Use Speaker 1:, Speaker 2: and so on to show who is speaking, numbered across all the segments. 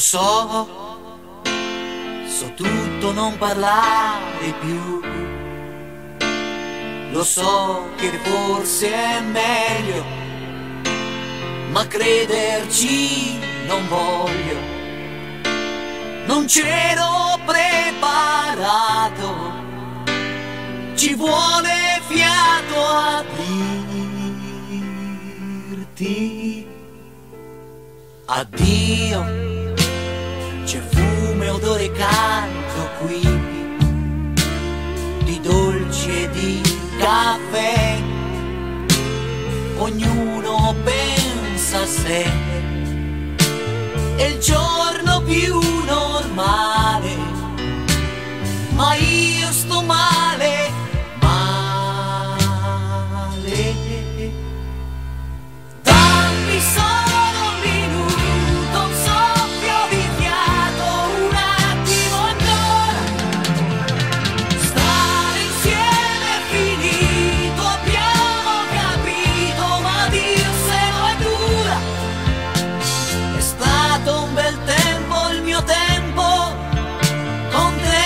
Speaker 1: So tutto, non parlare più. Lo so che forse è meglio, ma crederci non voglio. Non c'ero preparato, ci vuole fiato a dirti addio. C'è fumo e odore caldo qui, di dolci e di caffè. Ognuno pensa a sé, è il giorno più normale, ma io sto male, male. Dammi solo un minuto, un soffio di fiato, un attimo ancora. Stare insieme è finito, abbiamo capito, ma dirselo è dura. È stato un bel tempo, il mio tempo con te.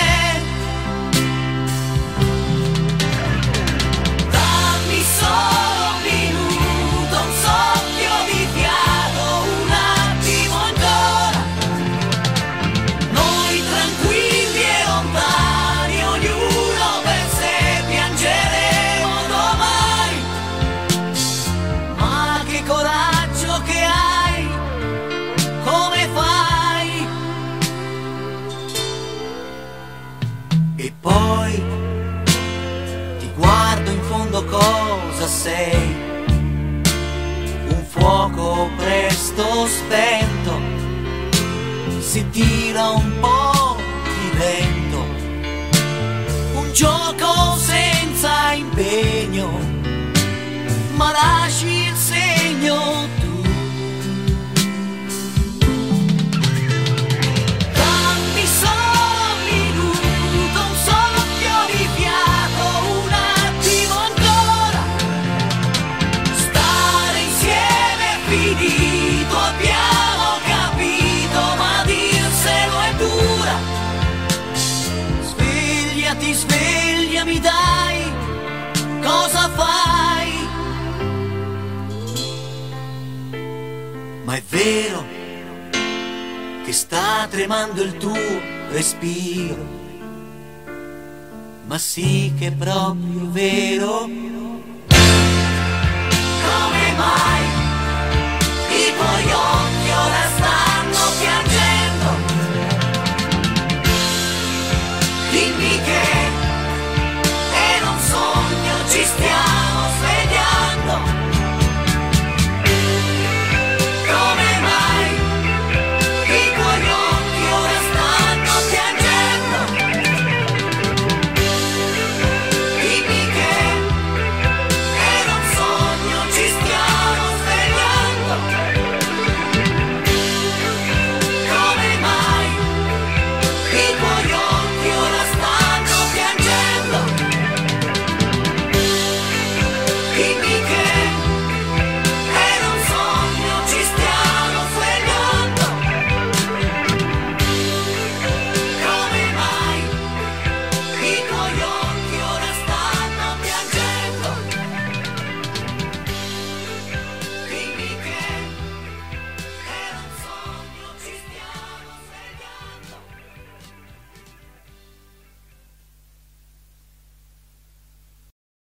Speaker 1: Dammi solo un minuto, un soffio di fiato, un attimo ancora. Noi tranquilli e lontani, ognuno per sé, piangeremo domani. Ma che coraggio che hai, come fai? E poi ti guardo in fondo, cosa sei? Un fuoco presto spento, si tira un po' di vento, un gioco senza impegno, ma lasci il segno tu. Dammi solo un minuto, un soffio di fiato, un attimo ancora. Stare insieme è finito, abbiamo capito, ma dirselo è dura. Svegliati, svegliami dai, cosa fai? Ma è vero che sta tremando il tuo respiro, ma sì che è proprio vero. Come mai i tuoi occhi ora stanno piangendo? Dimmi che